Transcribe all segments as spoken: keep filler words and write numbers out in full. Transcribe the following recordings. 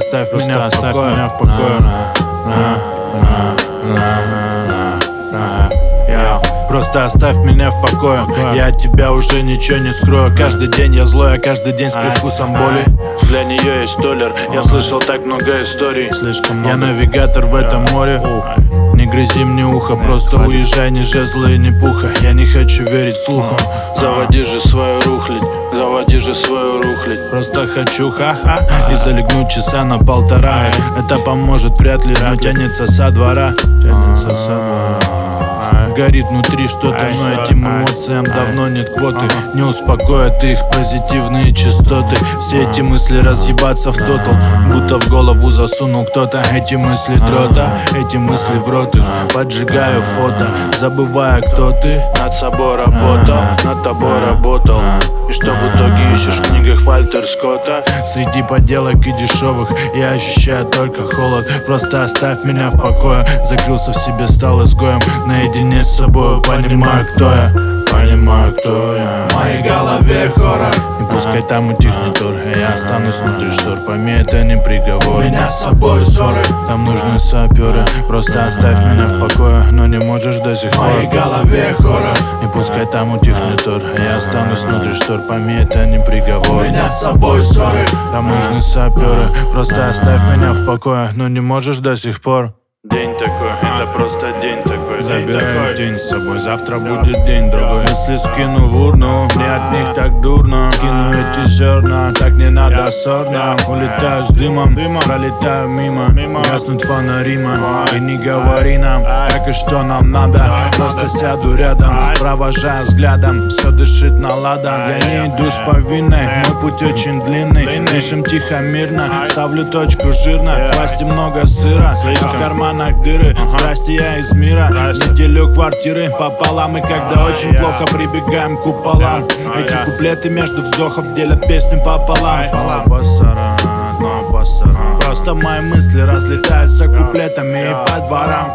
оставь меня в покое, меня в покое. Просто оставь меня в покое. Я от тебя уже ничего не скрою. Каждый день я злой, а каждый день с привкусом боли. Для нее есть толер. Я слышал так много историй. Я навигатор в этом море. Не грызи мне ухо, просто уезжай, ни жезла и ни пуха. Я не хочу верить слухам. Заводи же свою рухлядь, заводи же свою рухлядь. Просто хочу ха-ха и залегнуть часа на полтора. Это поможет вряд ли, но тянется со двора. Тянется со двора. Горит внутри что-то, но этим эмоциям давно нет квоты. Не успокоят их позитивные частоты. Все эти мысли разъебаться в тотал, будто в голову засунул кто-то. Эти мысли дрота, эти мысли в рот их. Поджигаю фото, забывая, кто ты. Над собой работал, над тобой работал. И что в итоге ищешь в книгах Вальтер Скотта? Среди поделок и дешевых я ощущаю только холод. Просто оставь меня в покое. Закрылся в себе, стал изгоем. Наедине с собой, понимаю, кто я. Понимаю, кто я. В моей голове хоррор. И пускай там утихнет ор, я останусь внутри штор. Пойми, это не приговор. У меня с собой ссоры. Там нужны саперы. Просто оставь меня в покое, но не можешь до сих пор. В моей голове хоррор. И пускай там утихнет ор, я останусь внутри штор. Пойми, это не приговор. У меня с собой ссоры. Там нужны саперы. Просто оставь меня в покое, но не можешь до сих пор. День такой, это просто день такой. Забираю день с собой, завтра будет день другой. Если скину в урну, мне от них так дурно. Скину эти зерна, так не надо сорно. Улетаю с дымом, пролетаю мимо. Гаснут фонари, и не говори нам, как и что нам надо. Просто сяду рядом, провожая взглядом. Все дышит на ладан, я не иду с повинной. Мой путь очень длинный, дышим тихо, мирно. Ставлю точку жирно, в власти много сыра, а в кармане дыры, страсти я из мира. Не делю квартиры пополам. И когда очень плохо, прибегаем к куполам. Эти куплеты между вздохов делят песню пополам. Просто мои мысли разлетаются куплетами и по дворам.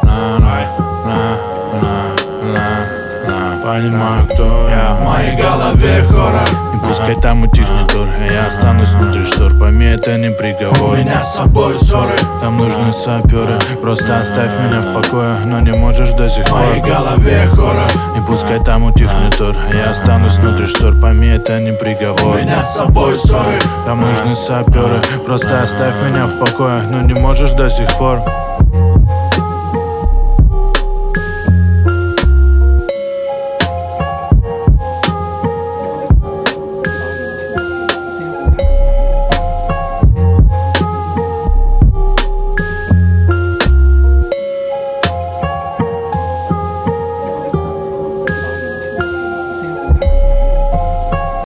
Понимаю, кто я. В моей голове хоррор. И пускай там утихнет ор, я останусь внутри штор. Пойми, это не приговор. У меня с собой ссоры. Там нужны саперы. Просто оставь меня в покое, но не можешь до сих пор. В моей голове хоррор. И пускай там утихнет ор, я останусь внутри штор. Пойми, это не приговор. У меня с собой ссоры. Там нужны саперы. Просто оставь меня в покое, но не можешь до сих пор.